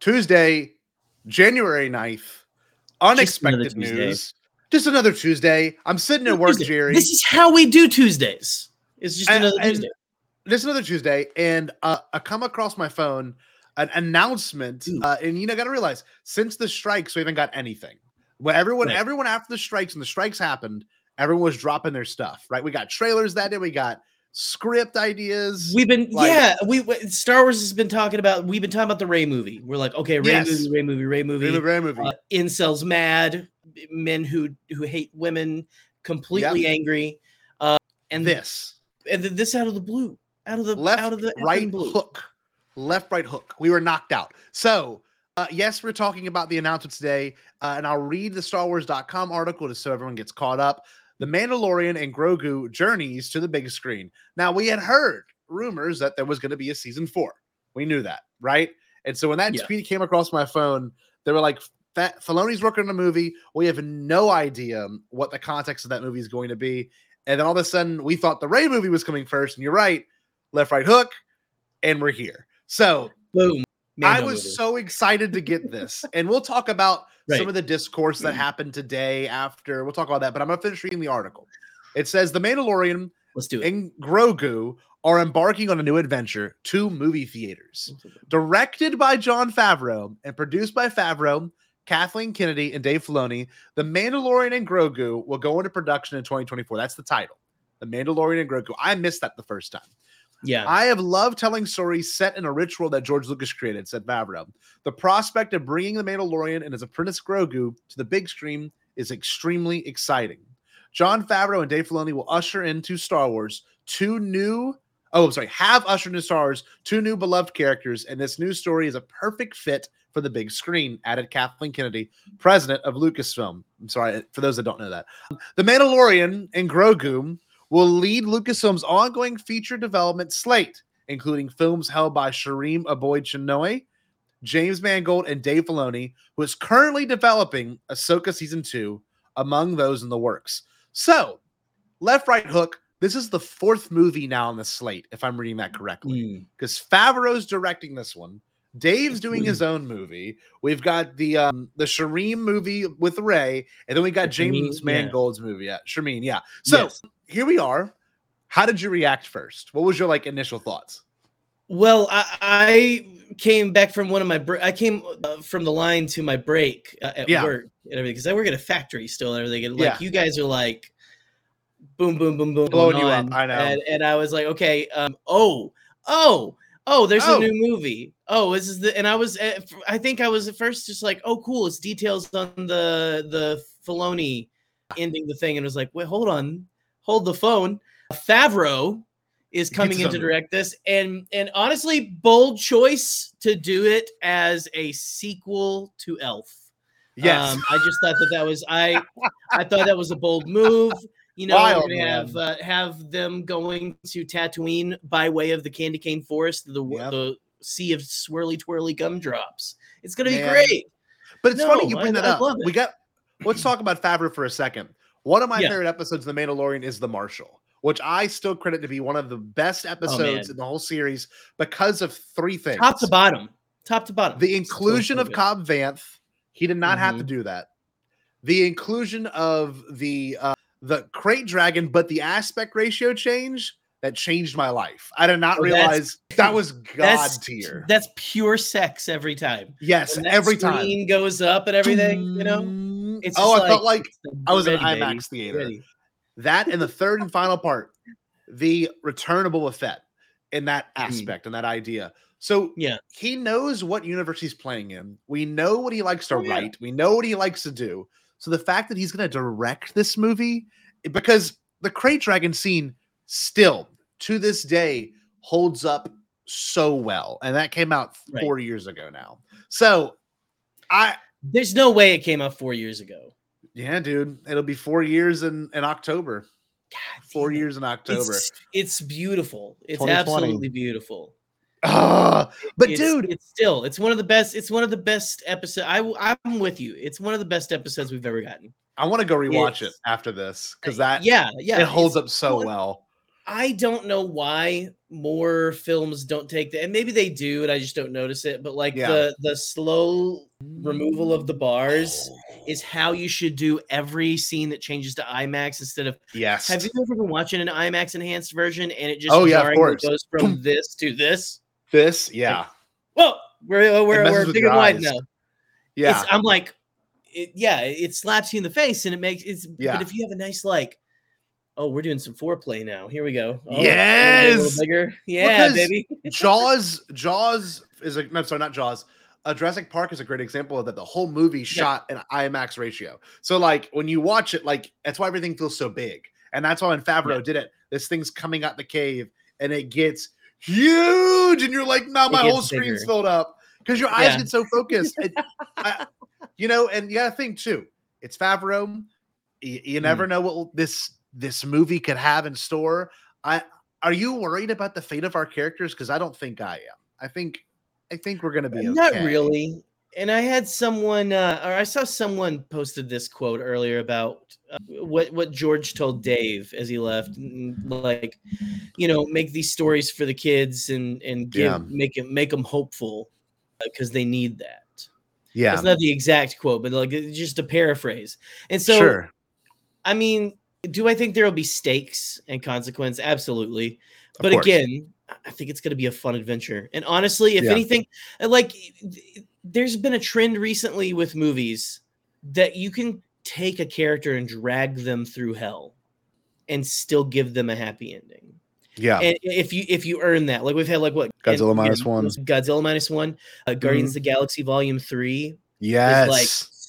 Tuesday, January 9th. Unexpected news. Just another Tuesday. I'm sitting at work, Jerry. This is how we do Tuesdays. It's just another Tuesday. This is another Tuesday, and I come across my phone an announcement, and got to realize since the strikes, we haven't got anything. When everyone after the strikes and the strikes happened, everyone was dropping their stuff. Right? We got trailers that day. We got script ideas. We've been Star Wars has been talking about. We've been talking about the Rey movie. We're like, okay, Rey movie. Incels mad, men who hate women, completely angry, and this out of the blue, out of the right hook, left right hook. We were knocked out. So yes, we're talking about the announcement today, and I'll read the StarWars.com article just so everyone gets caught up. The Mandalorian and Grogu journeys to the big screen. Now, we had heard rumors that there was going to be a season 4. We knew that, right? And so when that tweet came across my phone, they were like, Filoni's working on a movie. We have no idea what the context of that movie is going to be. And then all of a sudden, we thought the Rey movie was coming first. And you're right, left, right hook, and we're here. So, boom. I was so excited to get this. And we'll talk about some of the discourse that happened today after. We'll talk about that, but I'm going to finish reading the article. It says The Mandalorian and Grogu are embarking on a new adventure to movie theaters. Directed by Jon Favreau and produced by Favreau, Kathleen Kennedy, and Dave Filoni, The Mandalorian and Grogu will go into production in 2024. That's the title. The Mandalorian and Grogu. I missed that the first time. Yeah, I have loved telling stories set in a rich world that George Lucas created, said Favreau. The prospect of bringing The Mandalorian and his apprentice Grogu to the big screen is extremely exciting. Jon Favreau and Dave Filoni will usher into Star Wars have ushered into Star Wars 2 new beloved characters, and this new story is a perfect fit for the big screen, added Kathleen Kennedy, president of Lucasfilm. I'm sorry, for those that don't know that. The Mandalorian and Grogu will lead Lucasfilm's ongoing feature development slate, including films held by Shireen Aboyd-Chinoy, James Mangold, and Dave Filoni, who is currently developing Ahsoka Season 2, among those in the works. So, left, right hook, this is the 4th movie now on the slate, if I'm reading that correctly, because Favreau's directing this one. Dave's doing his own movie. We've got the Shireen movie with Rey, and then we got James Mangold's movie. Yeah, Shireen, yeah. So here we are. How did you react first? What was your initial thoughts? Well, I came back from one of my I came from the line to my break at work and everything, because I work at a factory still and everything. And you guys are like, boom, boom, boom, boom, blowing you up. I know. And I was like, okay, there's a new movie. This is and I think I was at first just like, oh, cool. It's details on the Filoni ending the thing. And it was like, wait, hold the phone. Favreau is coming in to direct this. And honestly, bold choice to do it as a sequel to Elf. Yes. I just thought that was, I thought that was a bold move. We're gonna have them going to Tatooine by way of the Candy Cane Forest, the sea of swirly twirly gumdrops. It's gonna be great. But it's funny you bring that up. Let's talk about Favreau for a second. One of my favorite episodes of The Mandalorian is The Marshal, which I still credit to be one of the best episodes in the whole series because of 3 things. Top to bottom. The inclusion of Cobb Vanth. He did not have to do that. The inclusion of the Krayt Dragon, but the aspect ratio change that changed my life. I did not realize that was God tier. That's pure sex every time. Yes, every time. Screen goes up and everything, It's I felt like I was in an IMAX theater. Ready. That and the third and final part, the return of Boba Fett in that aspect and that idea. So he knows what universe he's playing in. We know what he likes to write. We know what he likes to do. So the fact that he's going to direct this movie, because the Krayt Dragon scene still to this day holds up so well, and that came out 4 years ago now. So there's no way it came out 4 years ago. Yeah, dude, it'll be 4 years in October. God, 4 years in October. It's beautiful. It's absolutely beautiful. But dude, it's one of the best. It's one of the best episodes. I'm with you. It's one of the best episodes we've ever gotten. I want to go rewatch it after this because it holds up so well. I don't know why more films don't take that, and maybe they do, and I just don't notice it. But like the slow removal of the bars is how you should do every scene that changes to IMAX instead of. Yes. Have you ever been watching an IMAX enhanced version and it just of course goes from this to this? This, yeah. Like, whoa, we're big and wide now. Yeah, I'm like, it slaps you in the face, and it makes it's. Yeah. But if you have a nice like. Oh, we're doing some foreplay now. Here we go. Oh, yes, a little bigger. Yeah, baby. Jaws is no, sorry, not Jaws. Jurassic Park is a great example of that. The whole movie shot in IMAX ratio. So like when you watch it, like that's why everything feels so big, and that's why when Favreau did it, this thing's coming out the cave and it gets huge, and you're like, no, my whole screen's filled up because your eyes get so focused. And you know, and you gotta think too. It's Favreau. You never know what this movie could have in store. Are you worried about the fate of our characters? Because I don't think I am. I think we're gonna be okay. Not really. And I had someone, or I saw someone posted this quote earlier about what George told Dave as he left, like, you know, make these stories for the kids and make them hopeful because they need that. Yeah, it's not the exact quote, but like just a paraphrase. And so, I mean. Do I think there will be stakes and consequence? Absolutely. But again, I think it's going to be a fun adventure. And honestly, if anything, like there's been a trend recently with movies that you can take a character and drag them through hell and still give them a happy ending. Yeah. And if you earn that, like we've had like what Godzilla minus one, Guardians of the Galaxy Volume 3. Yes. Like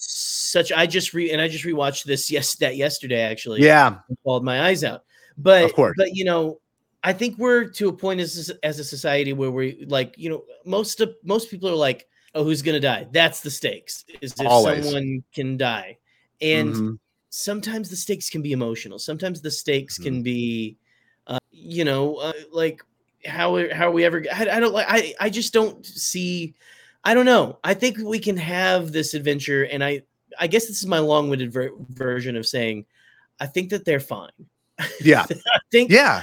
I just rewatched this yesterday actually. Yeah. And bawled my eyes out. But of course. But you know, I think we're to a point as a society where we like, you know, most people are like, oh, who's gonna die? That's the stakes. Is if someone can die. And sometimes the stakes can be emotional. Sometimes the stakes can be you know, like how are we ever I just don't see. I don't know. I think we can have this adventure, and I guess this is my long-winded version of saying, I think that they're fine. Yeah, I think that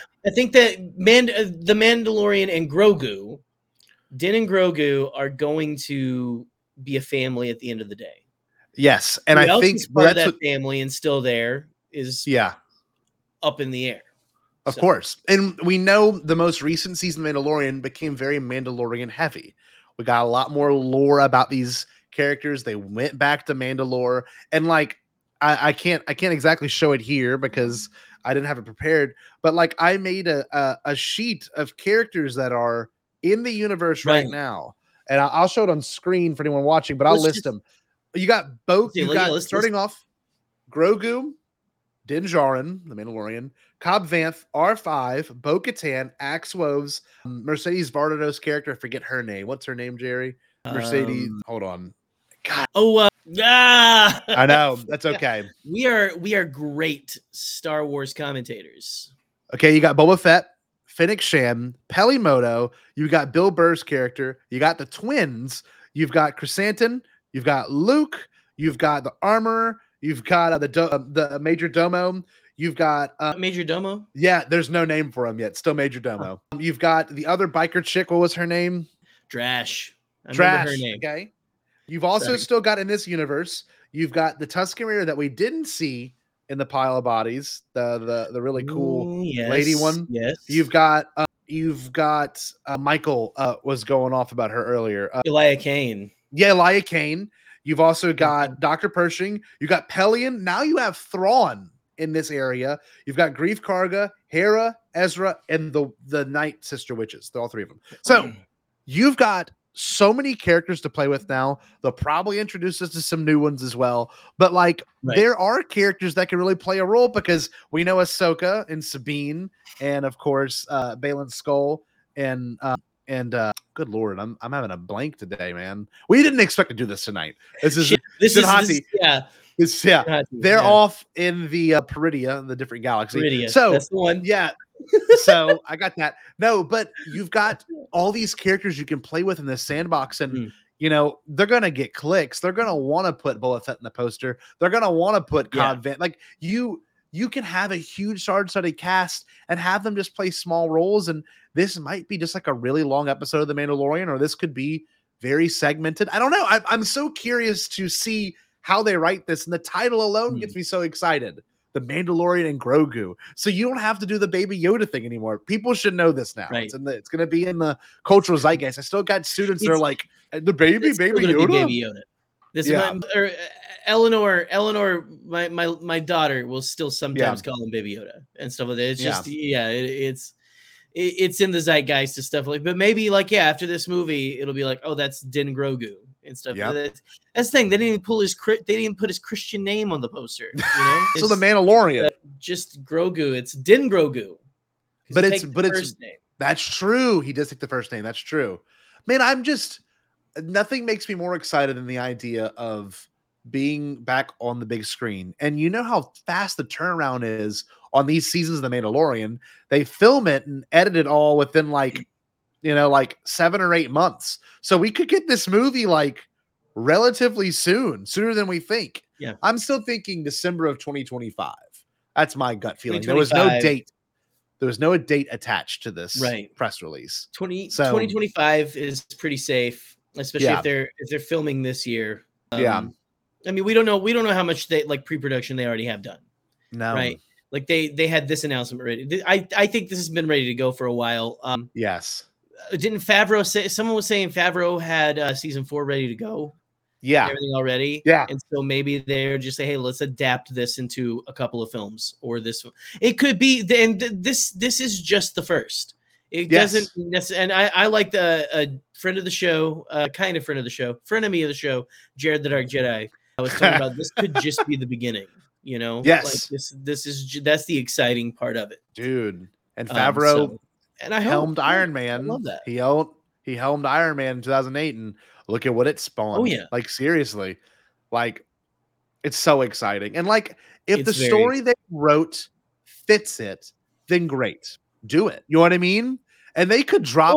the Mandalorian and Grogu, Din and Grogu, are going to be a family at the end of the day. Yes, and I think part of that family and still there is up in the air. Of course, and we know the most recent season of Mandalorian became very Mandalorian heavy. We got a lot more lore about these characters. They went back to Mandalore, and like I can't exactly show it here because I didn't have it prepared. But like I made a sheet of characters that are in the universe right now, and I'll show it on screen for anyone watching. But I'll list them. You got both. You got starting off Grogu, Din Djarin, the Mandalorian, Cobb Vanth, R5, Bo-Katan, Axe Woves, Mercedes Vardados character. I forget her name. What's her name, Jerry? Mercedes. Hold on. God. Oh, I know. That's okay. We are great Star Wars commentators. Okay, you got Boba Fett, Fennec Shand, Pelimoto. You got Bill Burr's character. You got the twins. You've got Chrysanthemum. You've got Luke. You've got the Armorer. You've got the Major Domo. You've got Major Domo. Yeah, there's no name for him yet. Still Major Domo. You've got the other biker chick. What was her name? Drash. Drash. Her name. Okay. You've also still got in this universe. You've got the Tusken Raider that we didn't see in the pile of bodies. The really cool lady one. Yes. You've got Michael was going off about her earlier. Elia Kane. Yeah, Elia Kane. You've also got Dr. Pershing. You got Pelion. Now you have Thrawn in this area. You've got Grief Karga, Hera, Ezra, and the Night Sister Witches. They're all three of them. So you've got so many characters to play with now. They'll probably introduce us to some new ones as well. But like there are characters that can really play a role because we know Ahsoka and Sabine, and of course Baylan Skoll and good Lord, I'm having a blank today, man. We didn't expect to do this tonight. This is they're off in the Peridia, the different galaxy. Peridia, so that's the one. Yeah. So I got that. No, but you've got all these characters you can play with in this sandbox, and you know they're gonna get clicks. They're gonna want to put Boba Fett in the poster. They're gonna want to put Cobb Vanth. Like you can have a huge star-studded cast and have them just play small roles. And this might be just like a really long episode of The Mandalorian, or this could be very segmented. I don't know. I'm so curious to see how they write this. And the title alone gets me so excited. The Mandalorian and Grogu. So you don't have to do the Baby Yoda thing anymore. People should know this now. Right. It's going to be in the cultural zeitgeist. I still got students that are like, the Baby Yoda? Baby Yoda. This is Eleanor, my daughter will still sometimes call him Baby Yoda and stuff like that. It's just it's in the zeitgeist and stuff like. But maybe like after this movie, it'll be like, oh, that's Din Grogu and stuff. Yep. That's the thing. They didn't even put his Christian name on the poster. You know? So the Mandalorian, just Grogu. It's Din Grogu. But it's name. That's true. He does take the first name. That's true. Man, nothing makes me more excited than the idea of being back on the big screen. And you know how fast the turnaround is on these seasons of The Mandalorian. They film it and edit it all within like 7 or 8 months. So we could get this movie like relatively sooner than we think. Yeah. I'm still thinking December of 2025. That's my gut feeling. There was no date. There was no date attached to this press release. 2025 is pretty safe, especially if they're filming this year. I mean, we don't know how much pre-production they already have done. No. Right. Like they had this announcement ready. I think this has been ready to go for a while. Yes. Didn't Favreau say, someone was saying Favreau had season 4 ready to go? Yeah. Everything already. Yeah. And so maybe they're just say, hey, let's adapt this into a couple of films or this. It could be, and this is just the first. It doesn't necessarily, and I like the friend of the show, kind of friend of the show, frenemy of the show, Jared the Dark Jedi. I was talking about this could just be the beginning, you know? Yes. Like that's the exciting part of it. Dude. And Favreau and I helmed Iron Man. I love that. He helmed Iron Man in 2008, and look at what it spawned. Oh yeah. Like seriously. Like it's so exciting. And like if the story they wrote fits it, then great. Do it. You know what I mean? And they could drop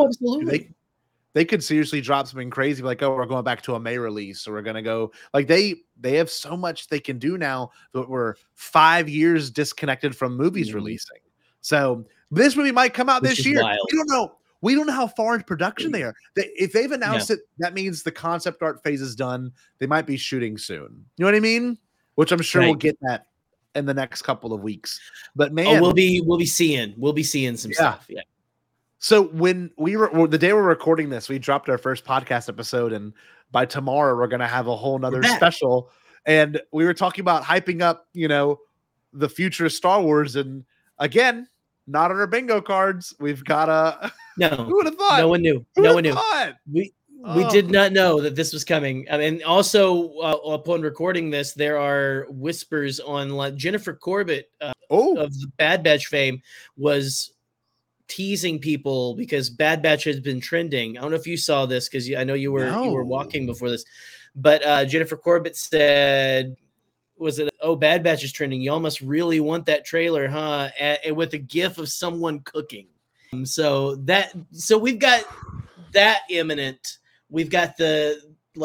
they could seriously drop something crazy like, oh, we're going back to a May release, or we're gonna go like they have so much they can do now that we're 5 years disconnected from movies releasing. So this movie might come out this year. Wild. We don't know how far into production they are. If they've announced it, that means the concept art phase is done. They might be shooting soon. You know what I mean? Which I'm sure we'll get that in the next couple of weeks. But man, we'll be seeing some stuff. Yeah. So when the day we're recording this, we dropped our first podcast episode, and by tomorrow we're gonna have a whole nother special. And we were talking about hyping up, the future of Star Wars, and again, not on our bingo cards. We've got who would have thought? No one knew. We did not know that this was coming. And also, upon recording this, there are whispers on Jennifer Corbett of the Bad Batch fame was teasing people because Bad Batch has been trending. I don't know if you saw this because I know you were walking before this, but Jennifer Corbett said, "Was it? Oh, Bad Batch is trending. Y'all must really want that trailer, huh?" With a gif of someone cooking. So we've got that imminent. We've got the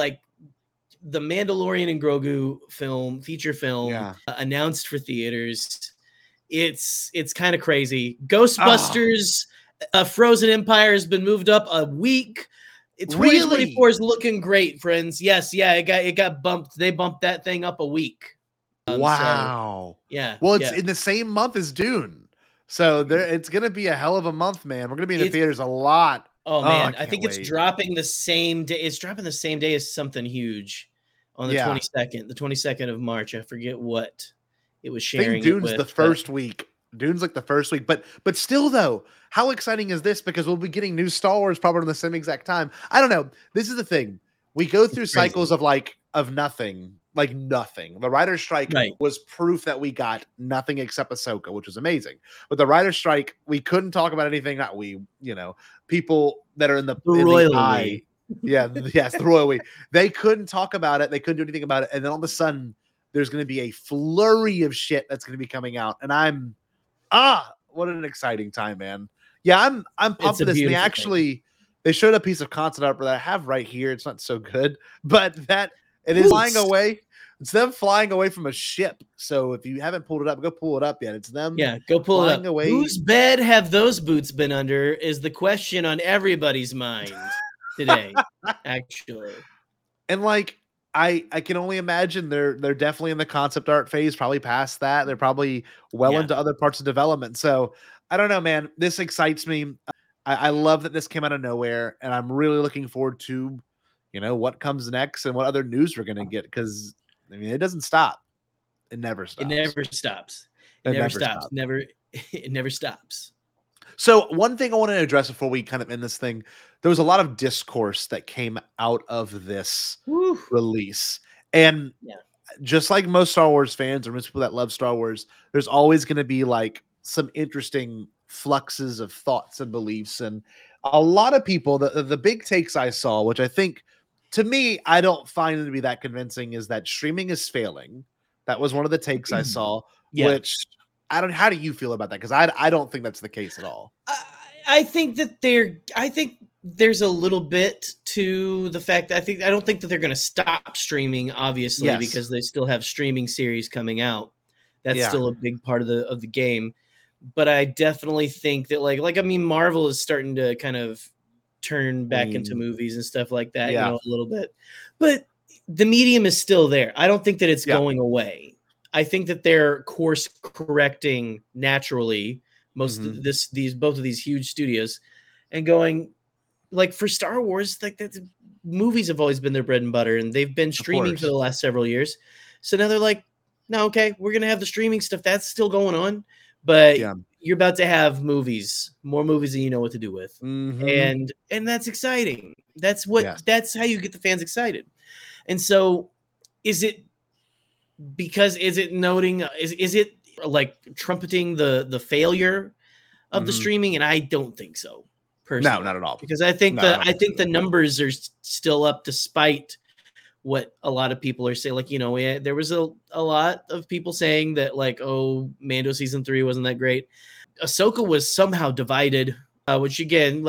Mandalorian and Grogu feature film announced for theaters. It's kind of crazy. Ghostbusters, Frozen Empire has been moved up a week. 2024 is looking great, friends. Yes, it got bumped. They bumped that thing up a week. Wow. So, yeah. Well, it's in the same month as Dune, so it's gonna be a hell of a month, man. We're gonna be in the theaters a lot. Oh man, I think it's dropping the same day. It's dropping the same day as something huge on the 22nd, the 22nd of March. I forget what it was sharing. I think Dune's the first week. Dune's like the first week, but still though, how exciting is this? Because we'll be getting new Star Wars probably in the same exact time. I don't know. This is the thing. We go through cycles of nothing. Like nothing. The writer's strike was proof that we got nothing except Ahsoka, which was amazing. But the writer's strike, we couldn't talk about anything. Not we, people that are in the royal way. The royal way. They couldn't talk about it. They couldn't do anything about it. And then all of a sudden, there's going to be a flurry of shit that's going to be coming out. And I'm, what an exciting time, man. Yeah, I'm pumped for this. They showed a piece of concept art that I have right here. It's not so good, but it is flying away. It's them flying away from a ship. So if you haven't pulled it up, go pull it up yet. It's them. Yeah, go pull it flying up. away. Whose bed have those boots been under is the question on everybody's mind today, actually. And like I can only imagine they're definitely in the concept art phase, probably past that. They're probably well Yeah. into other parts of development. So I don't know, man. This excites me. I love that this came out of nowhere, and I'm really looking forward to, what comes next and what other news we're gonna get. Because I mean, it doesn't stop. It never stops. It never stops. It never stops. It never stops. So one thing I want to address before we kind of end this thing, there was a lot of discourse that came out of this release. And just like most Star Wars fans or most people that love Star Wars, there's always going to be like some interesting fluxes of thoughts and beliefs. And a lot of people, the big takes I saw, which I think to me, I don't find it to be that convincing, is that streaming is failing. That was one of the takes I saw, which how do you feel about that? Because I don't think that's the case at all. I think there's a little bit to the fact that I don't think that they're going to stop streaming, obviously, because they still have streaming series coming out. That's still a big part of the game. But I definitely think that like I mean, Marvel is starting to kind of turn back into movies and stuff like that, a little bit. But the medium is still there. I don't think that it's going away. I think that they're course correcting naturally both of these huge studios, and going like for Star Wars, like the movies have always been their bread and butter, and they've been streaming for the last several years. So now they're like, no, okay, we're gonna have the streaming stuff that's still going on, but you're about to have more movies than you know what to do with, and that's exciting. That's how you get the fans excited. And so, is it noting? Is it like trumpeting the failure of the streaming? And I don't think so. Personally. No, not at all. Because I think the numbers are still up, despite what a lot of people are saying. Like, there was a lot of people saying that like, oh, Mando season 3 wasn't that great. Ahsoka was somehow divided, which again,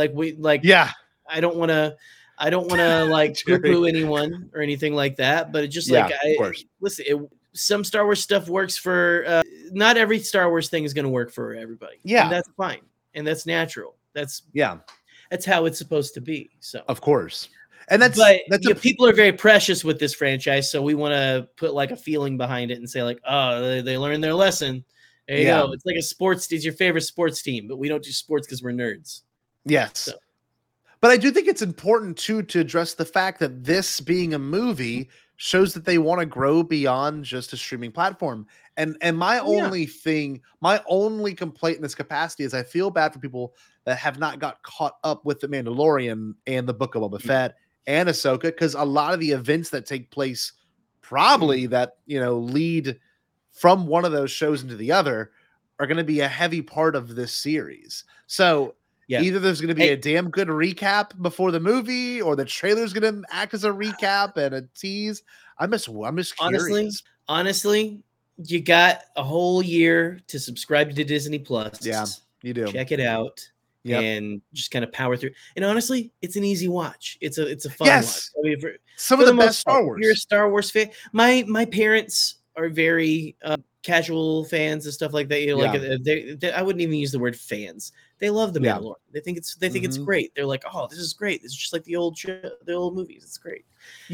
I don't want to like poo-poo anyone or anything like that, but it's just listen, some Star Wars stuff works for not every Star Wars thing is going to work for everybody. And that's fine, and that's natural. That's how it's supposed to be. So of course, and people are very precious with this franchise, so we want to put like a feeling behind it and say like, oh, they learned their lesson. There you go. It's like it's your favorite sports team, but we don't do sports because we're nerds. Yes. So. But I do think it's important too to address the fact that this being a movie shows that they want to grow beyond just a streaming platform. And my only complaint in this capacity is I feel bad for people that have not got caught up with The Mandalorian and the Book of Boba Fett and Ahsoka, because a lot of the events that take place probably that lead from one of those shows into the other are going to be a heavy part of this series. So either there's going to be a damn good recap before the movie, or the trailer's going to act as a recap and a tease. I'm just curious. Honestly, you got a whole year to subscribe to Disney Plus. Yeah, you do. Check it out and just kind of power through. And honestly, it's an easy watch. It's a fun watch. I mean, some of the best Star Wars. You're a Star Wars fan. My parents are very casual fans and stuff like that. I wouldn't even use the word fans. They love The Mandalorian. They think it's great. They're like, oh, this is great. It's just like the old movies. It's great.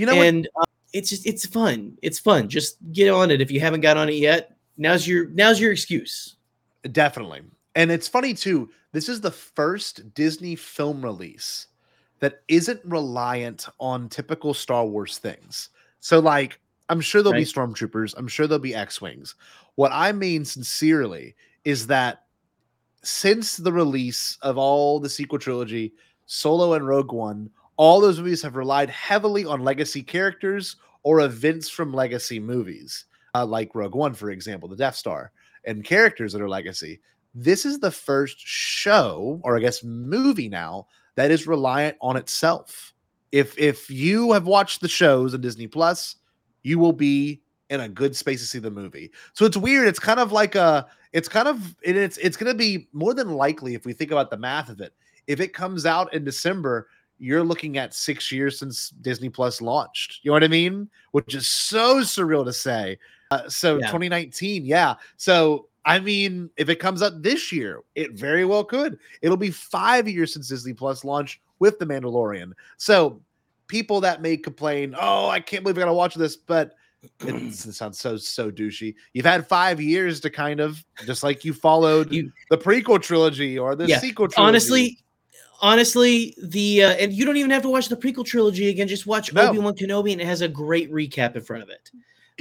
It's fun. It's fun. Just get on it if you haven't got on it yet. Now's your excuse. Definitely. And it's funny too. This is the first Disney film release that isn't reliant on typical Star Wars things. So like, I'm sure there'll be stormtroopers. I'm sure there'll be X-Wings. What I mean sincerely is that since the release of all the sequel trilogy, Solo and Rogue One, all those movies have relied heavily on legacy characters or events from legacy movies, like Rogue One, for example, the Death Star, and characters that are legacy. This is the first show, or I guess movie now, that is reliant on itself. If you have watched the shows on Disney Plus, you will be in a good space to see the movie. So it's weird. It's kind of like it's going to be more than likely, if we think about the math of it, if it comes out in December, you're looking at 6 years since Disney Plus launched. You know what I mean? Which is so surreal to say. So Yeah. 2019, yeah. So I mean, if it comes up this year, it very well could. It'll be 5 years since Disney Plus launched with The Mandalorian. So people that may complain, oh, I can't believe I gotta watch this, but it sounds so douchey. You've had 5 years to kind of, just like you followed the prequel trilogy or the sequel trilogy. Honestly, the and you don't even have to watch the prequel trilogy again. Just watch Obi-Wan Kenobi, and it has a great recap in front of it.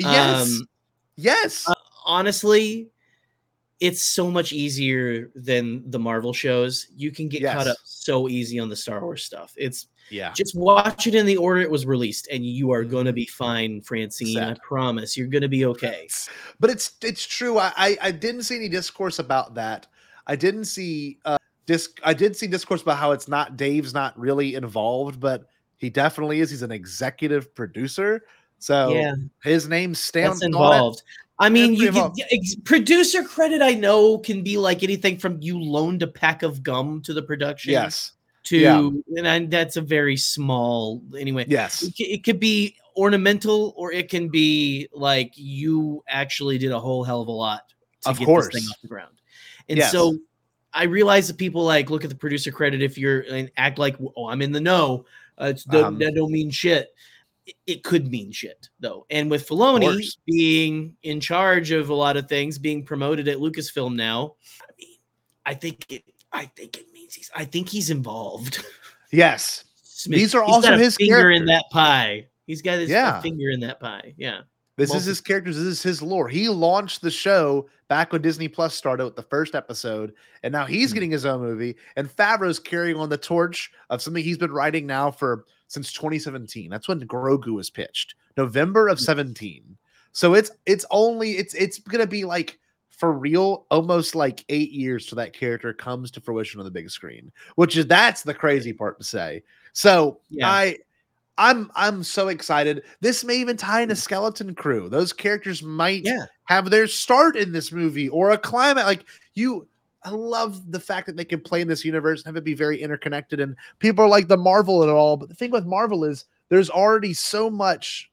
Yes. Honestly, it's so much easier than the Marvel shows. You can get caught up so easy on the Star Wars stuff. It's just watch it in the order it was released, and you are gonna be fine, Francine. I promise, you're gonna be okay. But it's true. I didn't see any discourse about that. I didn't see I did see discourse about how Dave's not really involved, but he definitely is. He's an executive producer, so his name's stamped involved. I mean, you can producer credit. I know can be like anything from you loaned a pack of gum to the production. And that's a very small. Anyway, it could be ornamental, or it can be like you actually did a whole hell of a lot to get this thing off the ground. And so I realize that people like look at the producer credit if you're and act like, oh, I'm in the know. That don't mean shit. It could mean shit though. And with Filoni being in charge of a lot of things, being promoted at Lucasfilm now, I think it means he's involved. Yes, these are also his finger in that pie. He's got his finger in that pie. Yeah. This is his characters. This is his lore. He launched the show back when Disney Plus started with the first episode, and now he's getting his own movie. And Favreau's carrying on the torch of something he's been writing now since 2017. That's when Grogu was pitched, November of 17. So it's gonna be like, for real, almost like 8 years till that character comes to fruition on the big screen. That's the crazy part to say. So I'm so excited. This may even tie into Skeleton Crew. Those characters might have their start in this movie or a climate. I love the fact that they can play in this universe and have it be very interconnected. And people are like the Marvel and all, but the thing with Marvel is there's already so much.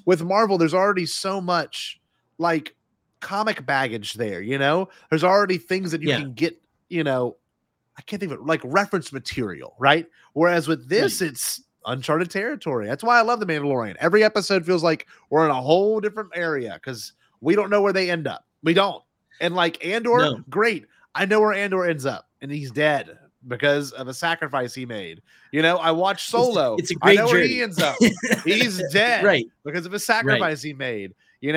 Like comic baggage there. There's already things that you can get. I can't think of it, like reference material, right? Whereas with this, it's uncharted territory. That's why I love The Mandalorian. Every episode feels like we're in a whole different area because we don't know where they end up. We don't. And like Andor, great. I know where Andor ends up, and he's dead because of a sacrifice he made. I watched Solo. It's a great I know journey. Where he ends up. He's dead because of a sacrifice he made.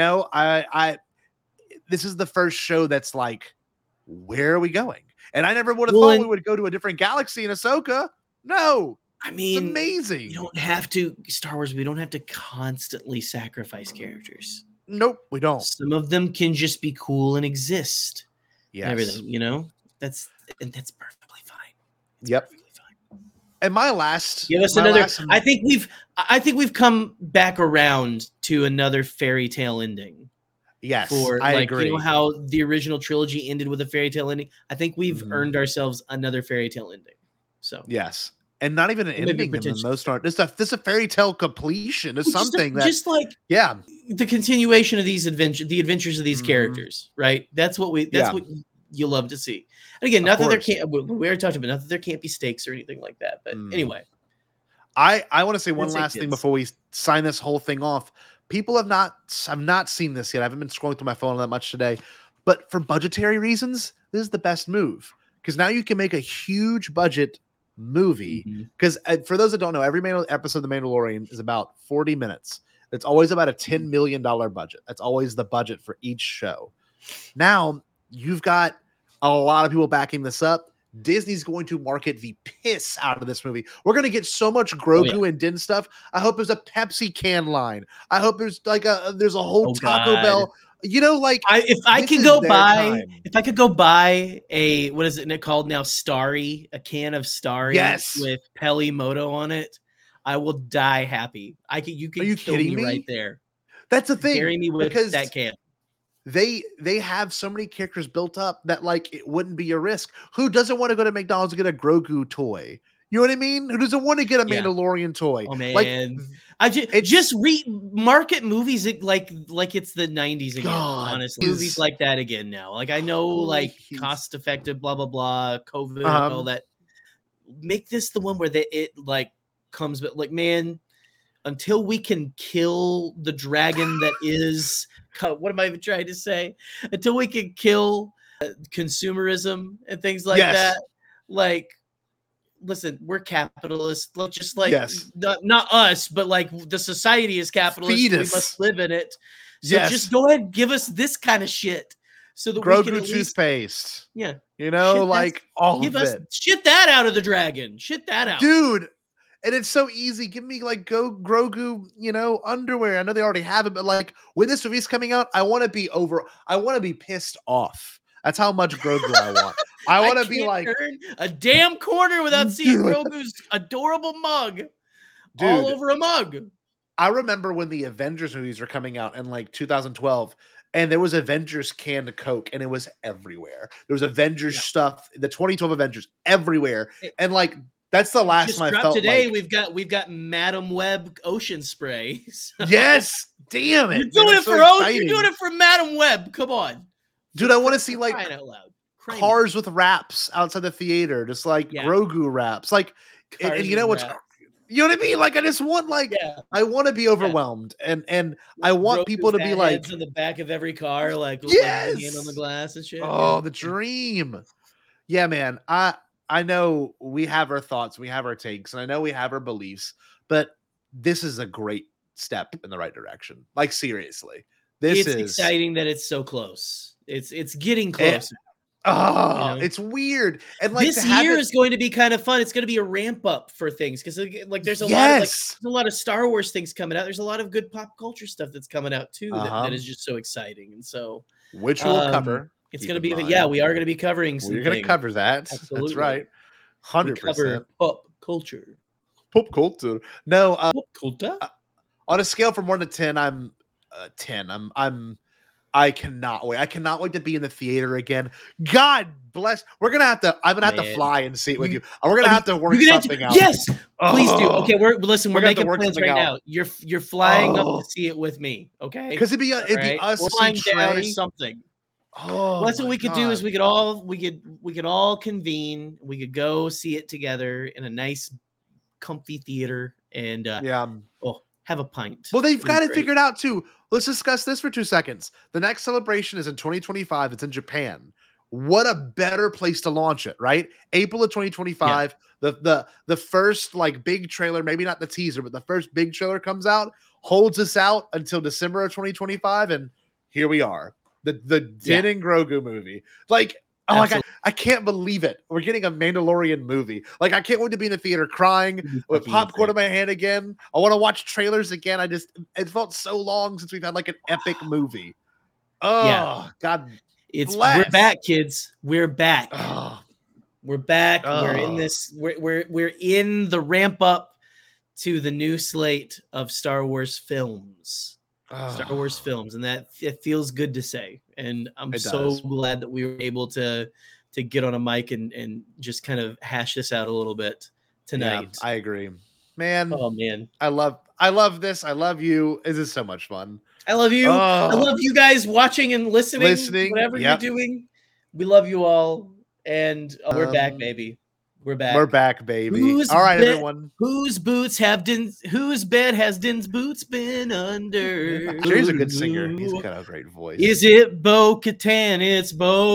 This is the first show that's like, where are we going? And I never would have thought we would go to a different galaxy in Ahsoka. No. I mean, it's amazing. You don't have to Star Wars. We don't have to constantly sacrifice characters. Nope, we don't. Some of them can just be cool and exist. Yes. And everything, that's perfectly fine. Perfectly fine. And my last, give us another. I think we've come back around to another fairy tale ending. Yes, I agree. How the original trilogy ended with a fairy tale ending. I think we've earned ourselves another fairy tale ending. So yes. And not even an ending in the most part. This a fairy tale completion is something the continuation of the adventures of these characters, right? That's what you love to see. And again, not that there can't. We already talked about not that there can't be stakes or anything like that. But anyway, I want to say one last thing before we sign this whole thing off. People have not seen this yet. I haven't been scrolling through my phone that much today, but for budgetary reasons, this is the best move because now you can make a huge budget movie. Because for those that don't know, every episode of The Mandalorian is about 40 minutes. It's always about a $10 million budget. That's always the budget for each show. Now you've got a lot of people backing this up. Disney's going to market the piss out of this movie. We're going to get so much Grogu and Din stuff. I hope there's a Pepsi can line. I hope there's there's a whole Taco Bell. If I could go buy a, what is it called now? Starry, a can of Starry with Peli Moto on it. I will die happy. You can kill me right there. That's the thing. Carry me with that can. They have so many characters built up that it wouldn't be a risk. Who doesn't want to go to McDonald's and get a Grogu toy? You know what I mean? Who doesn't want to get a Yeah. Mandalorian toy? Oh Like, man, I just market movies like it's the 90s again. God, honestly, movies like that again now. Like I know, like cost effective, blah blah blah, COVID, all that. Make this the one where it like comes, but like man, until we can kill the dragon that is, what am I even trying to say? Until we can kill consumerism and things like that, like. Listen, we're capitalists. Let's just like not us, but like the society is capitalist. We must live in it. So just go ahead and give us this kind of shit so that Grogu we can at least, toothpaste. Yeah. You know, like all give of us it. Shit that out of the dragon. Shit that out. Dude. And it's so easy. Give me like Grogu, you know, underwear. I know they already have it, but like when this movie's coming out, I want to be pissed off. That's how much Grogu I want. I want to be like turn a damn corner without seeing Grogu's adorable mug all over a mug. I remember when the Avengers movies were coming out in like 2012, and there was Avengers canned Coke, and it was everywhere. There was Avengers stuff, the 2012 Avengers everywhere, and like that's the last time I felt today. Like, we've got Madam Web ocean spray. So. Yes, damn it! You're doing it for Ocean. You're doing it for Madam Web. Come on. Dude, I want to see like out loud. Cars with wraps outside the theater, just like Grogu wraps. Like, and you know what's, you know what I mean? Like, I just want like, I want to be overwhelmed, and I want people to be like in the back of every car, like hand on the glass and shit. Oh, the dream. Yeah, man. I know we have our thoughts, we have our takes, and I know we have our beliefs, but this is a great step in the right direction. Like seriously, it's exciting that it's so close. It's getting closer. It's weird. And like this year is going to be kind of fun. It's going to be a ramp up for things because like there's a lot of Star Wars things coming out. There's a lot of good pop culture stuff that's coming out too that is just so exciting. And so which we'll cover. It's going to be we are going to be covering some We're going to cover that. Absolutely. That's right. 100%. Pop culture. Pop culture. No, pop culture. On a scale from 1 to 10, I'm 10. I cannot wait. I cannot wait to be in the theater again. God bless. I'm gonna have to fly and see it with you. We're gonna have to work something out. Yes, please do. Okay, we're making plans right now. You're flying up to see it with me. Okay, because it'd be us flying down or something. Oh, that's what we could do. Is we could all convene. We could go see it together in a nice, comfy theater and have a pint. Well, they've got it figured out too. Let's discuss this for 2 seconds. The next celebration is in 2025. It's in Japan. What a better place to launch it, right? April of 2025. Yeah. The first like big trailer, maybe not the teaser, but the first big trailer comes out, holds us out until December of 2025, and here we are. The Din and Grogu movie. Like, I can't believe it. We're getting a Mandalorian movie. Like, I can't wait to be in the theater crying with popcorn in my hand again. I want to watch trailers again. It felt so long since we've had like an epic movie. Oh, God. We're back, kids. We're back. We're back. We're in this. We're in the ramp up to the new slate of Star Wars films. Star Wars films, and that it feels good to say. And I'm so glad that we were able to get on a mic and just kind of hash this out a little bit tonight. Yeah, I agree, man. Oh man, I love this. I love you. This is so much fun. I love you. I love you guys watching and listening. Whatever you're doing, we love you all, and we're back, baby. We're back. We're back, baby. All right, everyone. Whose bed has Din's boots been under? Jerry's a good singer. He's got a great voice. Is it Bo-Katan? It's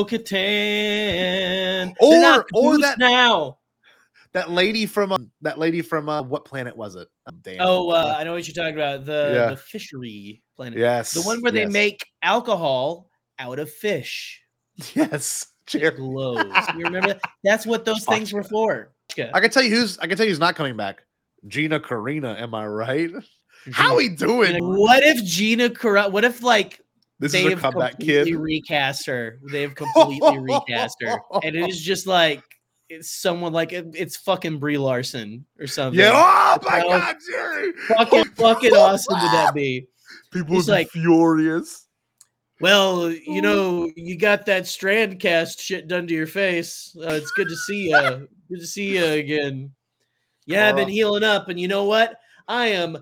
Bo-Katan. Or that now. That lady from what planet was it? I know what you're talking about. The fishery planet. Yes. The one where they make alcohol out of fish. Yes. Jerry. Glows. You remember that? That's what those things were for. I can tell you who's not coming back. Gina Carano, am I right? How we doing? What if Gina Carano? What if like this they is a have comeback completely kid? Recast her. They have completely recast her, and it is just like it's someone like it's fucking Brie Larson or something. Yeah. Oh my God, Jerry! Fucking awesome would that be? People would be furious. Well, you know, you got that strand cast shit done to your face. It's good to see you. Good to see you again. Yeah, I've been healing up, and you know what? I am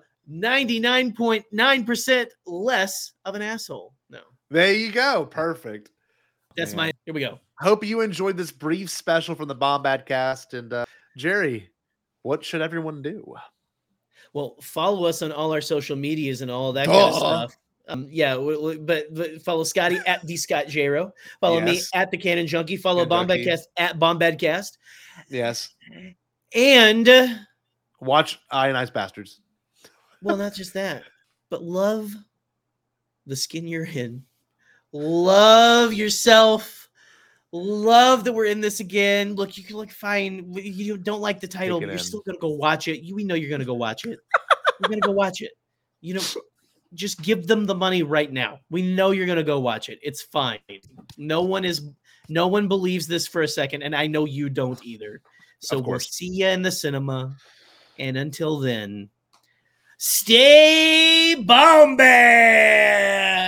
99.9% less of an asshole. No. There you go. Perfect. That's Man. here we go. Hope you enjoyed this brief special from the Bombad cast. And Jerry, what should everyone do? Well, follow us on all our social medias and all that kind of stuff. But follow Scotty at the Scott Jero. Follow me at the Canon Junkie. Follow Bombadcast at Bombadcast. Yes. And watch Ionized Bastards. Well, not just that, but love the skin you're in. Love yourself. Love that we're in this again. Look, you can look fine. You don't like the title, but you're still gonna go watch it. We know you're gonna go watch it. You're gonna go watch it. You know, just give them the money right now. We know you're gonna go watch it. It's fine. No one believes this for a second, and I know you don't either. So we'll see you in the cinema. And until then, stay Bombad!